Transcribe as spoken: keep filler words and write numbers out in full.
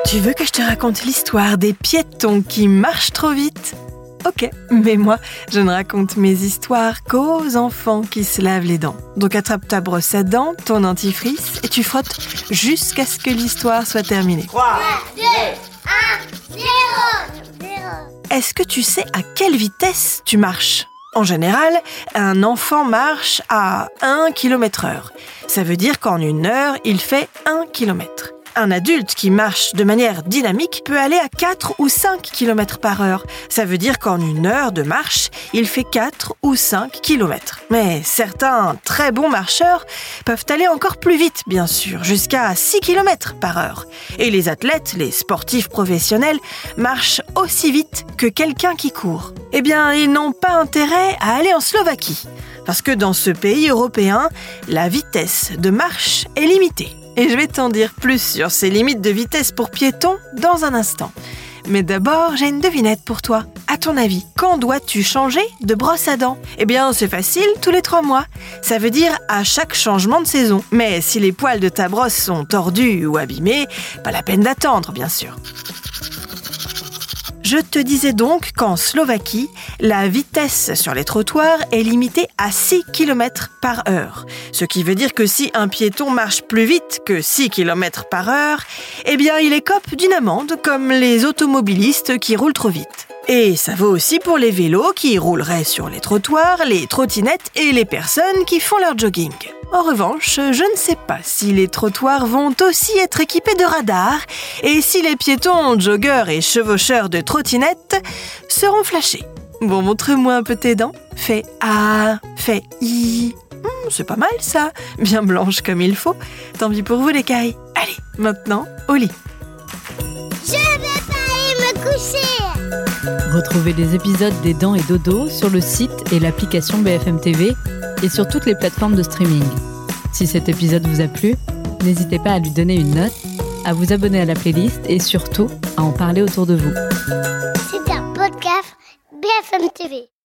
Tu veux que je te raconte l'histoire des piétons qui marchent trop vite ? Ok, mais moi, je ne raconte mes histoires qu'aux enfants qui se lavent les dents. Donc attrape ta brosse à dents, ton dentifrice et tu frottes jusqu'à ce que l'histoire soit terminée. trois, deux, un, zéro. Est-ce que tu sais à quelle vitesse tu marches ? En général, un enfant marche à un kilomètre heure. Ça veut dire qu'en une heure, il fait un kilomètre. Un adulte qui marche de manière dynamique peut aller à quatre ou cinq kilomètres par heure. Ça veut dire qu'en une heure de marche, il fait quatre ou cinq kilomètres. Mais certains très bons marcheurs peuvent aller encore plus vite, bien sûr, jusqu'à six kilomètres par heure. Et les athlètes, les sportifs professionnels, marchent aussi vite que quelqu'un qui court. Eh bien, ils n'ont pas intérêt à aller en Slovaquie, parce que dans ce pays européen, la vitesse de marche est limitée. Et je vais t'en dire plus sur ces limites de vitesse pour piétons dans un instant. Mais d'abord, j'ai une devinette pour toi. À ton avis, quand dois-tu changer de brosse à dents ? Eh bien, c'est facile, tous les trois mois. Ça veut dire à chaque changement de saison. Mais si les poils de ta brosse sont tordus ou abîmés, pas la peine d'attendre, bien sûr. Je te disais donc qu'en Slovaquie, la vitesse sur les trottoirs est limitée à six kilomètres par heure. Ce qui veut dire que si un piéton marche plus vite que six kilomètres par heure, eh bien il écope d'une amende comme les automobilistes qui roulent trop vite. Et ça vaut aussi pour les vélos qui rouleraient sur les trottoirs, les trottinettes et les personnes qui font leur jogging. En revanche, je ne sais pas si les trottoirs vont aussi être équipés de radars et si les piétons, joggeurs et chevaucheurs de trottinettes seront flashés. Bon, montre-moi un peu tes dents. Fais A, fais I. Hum, c'est pas mal ça, bien blanche comme il faut. Tant pis pour vous les cailles. Allez, maintenant, au lit. Je vais pas aller me coucher. Retrouvez les épisodes des Dents et Dodo sur le site et l'application B F M T V et sur toutes les plateformes de streaming. Si cet épisode vous a plu, n'hésitez pas à lui donner une note, à vous abonner à la playlist et surtout à en parler autour de vous. C'est un podcast B F M T V.